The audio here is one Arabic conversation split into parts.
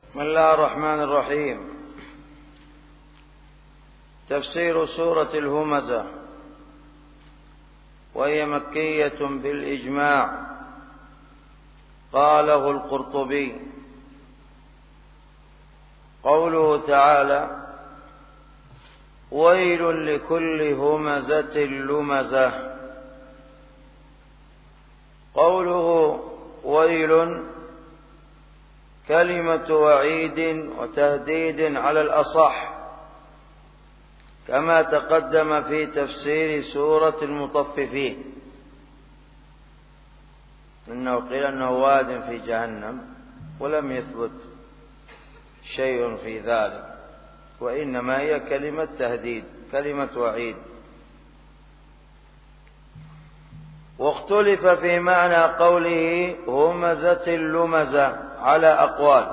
بسم الله الرحمن الرحيم. تفسير سورة الهمزة، وهي مكية بالإجماع. قاله القرطبي. قوله تعالى: ويل لكل همزة لمزة. قوله ويل كلمة وعيد وتهديد على الأصح، كما تقدم في تفسير سورة المطففين، إنه قيل أنه واد في جهنم، ولم يثبت شيء في ذلك، وإنما هي كلمة تهديد، كلمة وعيد. واختلف في معنى قوله همزة لمزة على أقوال.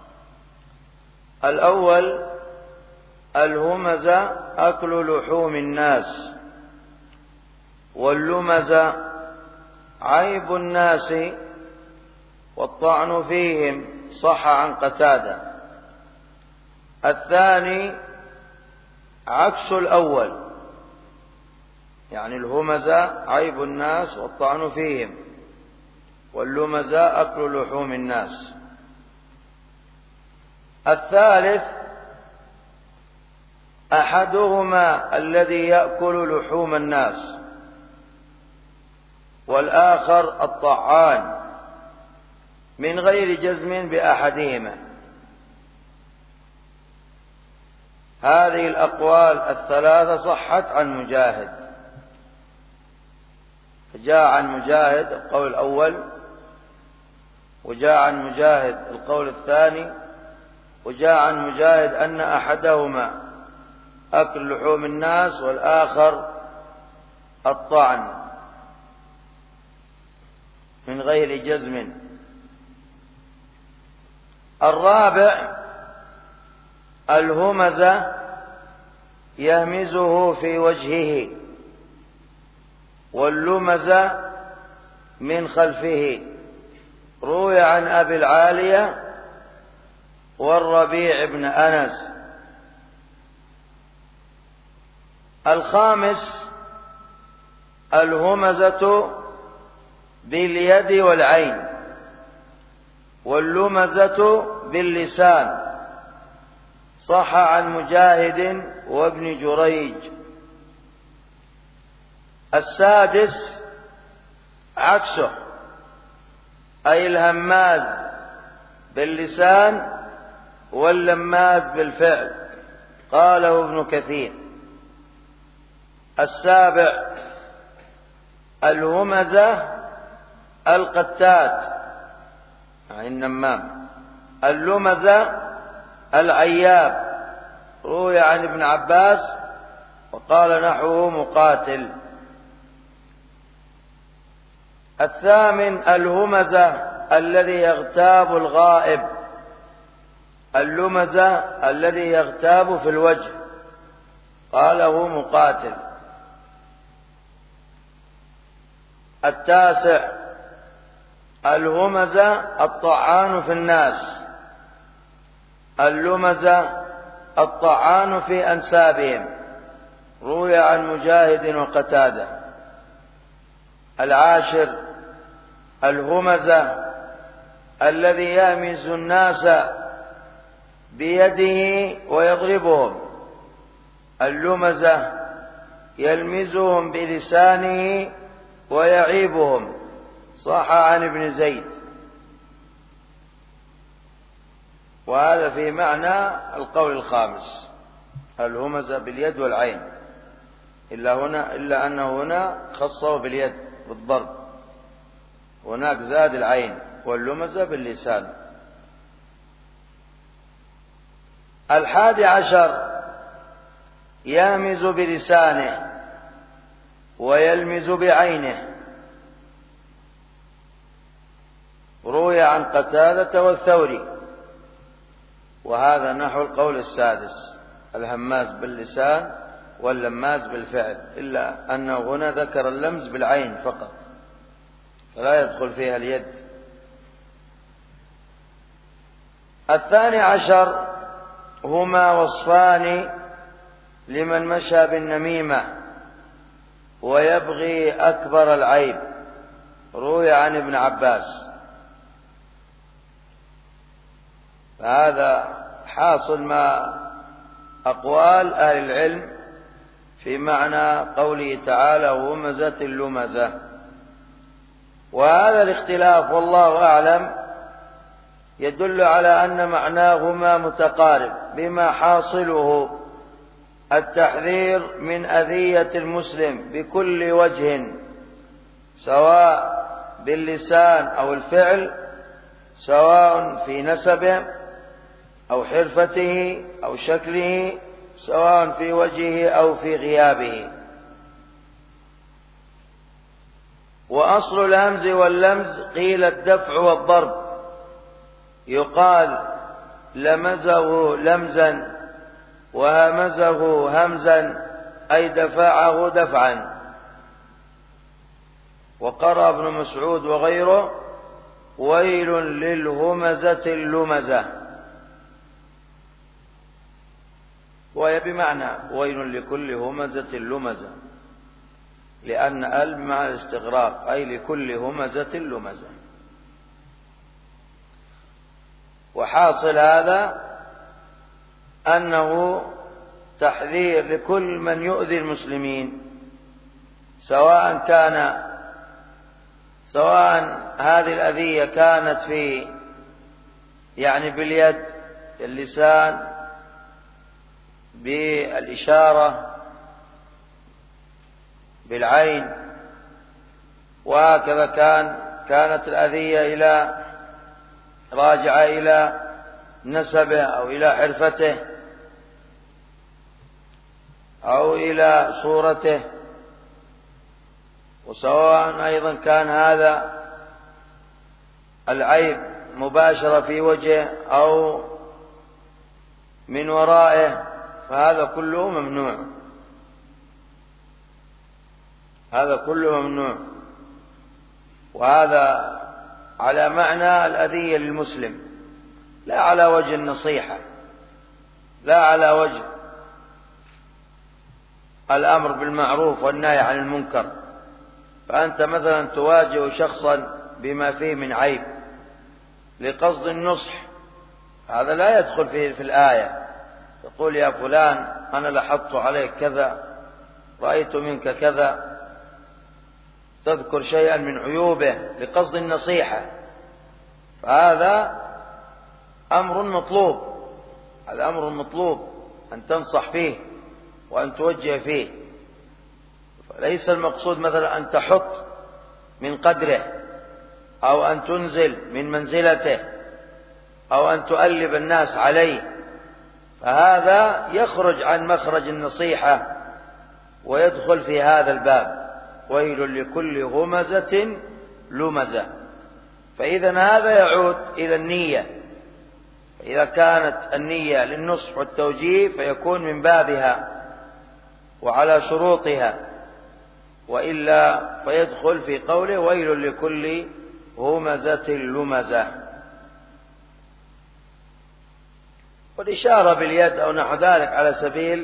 الأول: الهمزة أكل لحوم الناس، واللمزة عيب الناس والطعن فيهم، صح عن قتادة. الثاني عكس الأول، يعني الهمزة عيب الناس والطعن فيهم، واللمزة أكل لحوم الناس. الثالث أحدهما الذي يأكل لحوم الناس، والآخر الطعان، من غير جزم بأحدهما. هذه الأقوال الثلاثة صحت عن مجاهد، فجاء عن مجاهد القول الأول، وجاء عن مجاهد القول الثاني، وجاء عن مجاهد أن أحدهما أكل لحوم الناس والآخر الطعن، من غير جزم. الرابع: الهمزة يهمزه في وجهه، واللمزة من خلفه. روي عن أبي العالية والربيع بن أنس. الخامس: الهمزة باليد والعين، واللمزة باللسان، صح عن مجاهد وابن جريج. السادس عكسه، أي الهماز باللسان واللماز بالفعل، قاله ابن كثير. السابع: الهمزة القتات، يعني النمام. اللمزة العياب، روي عن ابن عباس وقال نحوه مقاتل. الثامن: الهمزة الذي يغتاب الغائب، اللمزة الذي يغتاب في الوجه، قاله مقاتل. التاسع: الهمزة الطعان في الناس، اللمزة الطعان في أنسابهم، روي عن مجاهد وقتادة. العاشر: الهمزة الذي يهمز الناس بيده ويضربهم، اللمزة يلمزهم بلسانه ويعيبهم، صح عن ابن زيد. وهذا في معنى القول الخامس، الهمزة باليد والعين، إلا أنه هنا خصه باليد بالضرب، هناك زاد العين، واللمزة باللسان. 11: يهمز بلسانه ويلمز بعينه، روي عن قتادة والثوري، وهذا نحو القول السادس، الهماز باللسان واللماز بالفعل، إلا أنه هنا ذكر اللمز بالعين فقط، فلا يدخل فيها اليد. 12 هما وصفان لمن مشى بالنميمة ويبغي أكبر العيب، روي عن ابن عباس. فهذا حاصل ما أقوال أهل العلم في معنى قوله تعالى وهمزة اللمزة. وهذا الاختلاف والله أعلم يدل على أن معناهما متقارب، بما حاصله التحذير من أذية المسلم بكل وجه، سواء باللسان أو الفعل، سواء في نسبه أو حرفته أو شكله، سواء في وجهه أو في غيابه. وأصل الهمز واللمز قيل الدفع والضرب، يقال لمزه لمزا وهمزه همزا، أي دفعه دفعا. وقرأ ابن مسعود وغيره ويل للهمزة اللمزة، وهي بمعنى ويل لكل همزة لمزة، لأن ال بمعنى الاستغراق، أي لكل همزة لمزة. وحاصل هذا أنه تحذير لكل من يؤذي المسلمين، سواء هذه الأذية كانت في باليد، اللسان، بالإشارة، بالعين، وهكذا كانت الأذية راجعة إلى نسبه أو إلى حرفته أو إلى صورته. وسواء أيضا كان هذا العيب مباشرة في وجهه أو من ورائه، فهذا كله ممنوع، هذا كله ممنوع. وهذا على معنى الأذية للمسلم، لا على وجه النصيحة، لا على وجه الأمر بالمعروف والنهي عن المنكر. فأنت مثلا تواجه شخصا بما فيه من عيب لقصد النصح، هذا لا يدخل في الآية. تقول يا فلان أنا لاحظت عليك كذا، رأيت منك كذا، تذكر شيئا من عيوبه لقصد النصيحة، فهذا أمر مطلوب، هذا أمر مطلوب أن تنصح فيه وأن توجه فيه. فليس المقصود مثلا أن تحط من قدره أو أن تنزل من منزلته أو أن تؤلب الناس عليه، فهذا يخرج عن مخرج النصيحة ويدخل في هذا الباب، ويل لكل همزة لمزة. فإذا هذا يعود إلى النية، فإذا كانت النية للنصح والتوجيه فيكون من بابها وعلى شروطها، وإلا فيدخل في قوله ويل لكل همزة لمزة. والإشارة باليد أو نحو ذلك على سبيل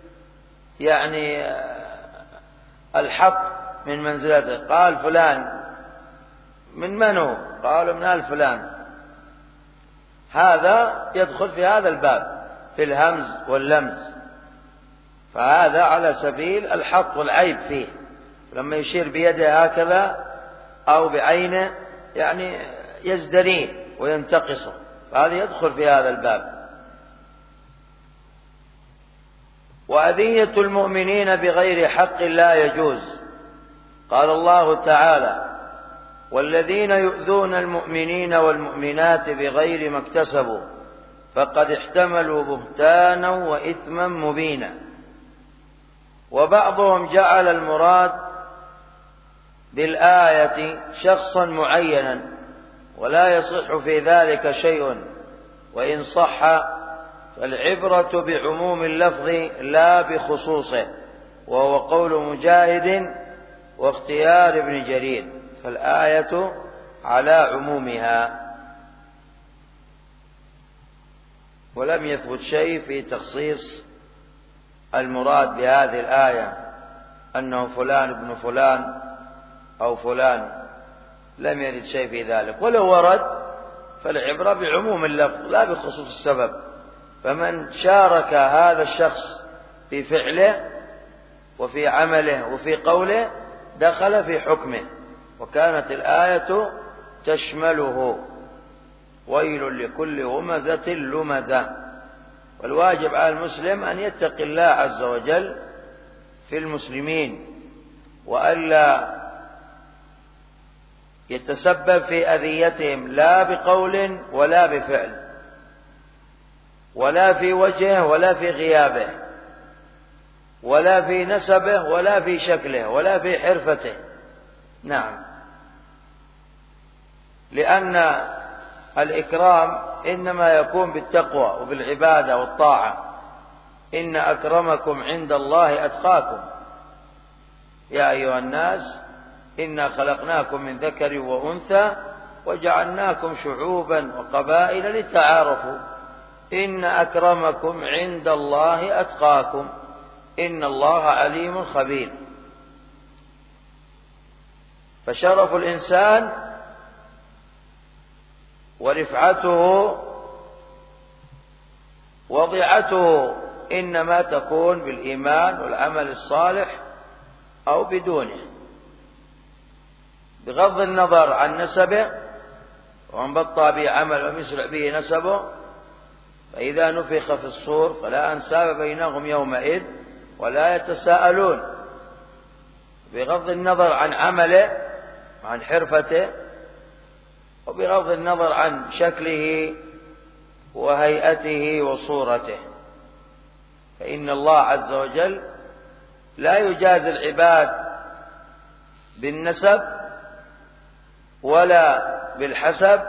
الحط من منزلته. قال فلان من هو؟ قالوا من آل فلان، هذا يدخل في هذا الباب في الهمز واللمز، فهذا على سبيل الحط والعيب فيه. لما يشير بيده هكذا أو بعينه يزدريه وينتقصه، فهذا يدخل في هذا الباب. وأذية المؤمنين بغير حق لا يجوز. قال الله تعالى والذين يؤذون المؤمنين والمؤمنات بغير ما اكتسبوا فقد احتملوا بهتانا وإثما مبينا. وبعضهم جعل المراد بالآية شخصا معينا، ولا يصح في ذلك شيء، وإن صح فالعبرة بعموم اللفظ لا بخصوصه، وهو قول مجاهد واختيار ابن جرير، فالآية على عمومها. ولم يثبت شيء في تخصيص المراد بهذه الآية أنه فلان ابن فلان أو فلان، لم يرد شيء في ذلك. ولو ورد فالعبرة بعموم اللفظ لا بخصوص السبب. فمن شارك هذا الشخص في فعله وفي عمله وفي قوله دخل في حكمه، وكانت الآية تشمله. ويل لكل همزة لمزة. والواجب على المسلم أن يتقي الله عز وجل في المسلمين، وألا يتسبب في أذيتهم لا بقول ولا بفعل، ولا في وجهه ولا في غيابه، ولا في نسبه ولا في شكله ولا في حرفته. نعم، لأن الإكرام إنما يكون بالتقوى وبالعبادة والطاعة. إن أكرمكم عند الله أتقاكم. يا أيها الناس إنا خلقناكم من ذكر وأنثى وجعلناكم شعوبا وقبائل لتعارفوا إن أكرمكم عند الله أتقاكم إن الله عليم خبير. فشرف الإنسان ورفعته وضعته إنما تكون بالإيمان والعمل الصالح أو بدونه، بغض النظر عن نسبه، ومن بطأ به عمل ومن يسرع به نسبه فإذا نفخ في الصور فلا أنساب بينهم يومئذ ولا يتساءلون، بغض النظر عن عمله وعن حرفته، وبغض النظر عن شكله وهيئته وصورته. فإن الله عز وجل لا يجازي العباد بالنسب ولا بالحسب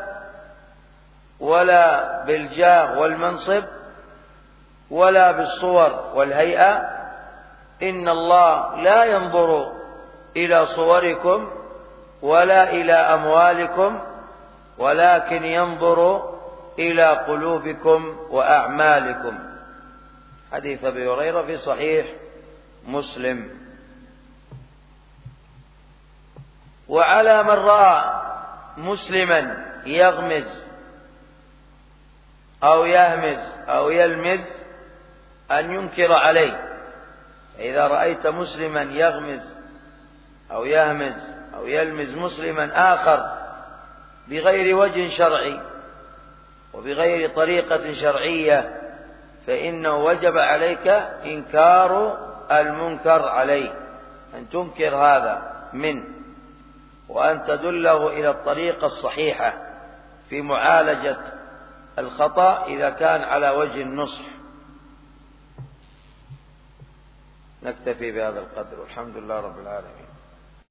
ولا بالجاه والمنصب ولا بالصور والهيئة. إن الله لا ينظر إلى صوركم ولا إلى أموالكم ولكن ينظر إلى قلوبكم وأعمالكم. حديث أبي هريرة في صحيح مسلم. وعلى من رأى مسلما يغمز أو يهمز أو يلمز أن ينكر عليه. فإذا رأيت مسلما يغمز أو يهمز أو يلمز مسلما آخر بغير وجه شرعي وبغير طريقة شرعية فإنه وجب عليك إنكار المنكر عليه، أن تنكر هذا منه، وأن تدله إلى الطريقة الصحيحة في معالجة الخطأ إذا كان على وجه النصح. نكتفي بهذا القدر، والحمد لله رب العالمين.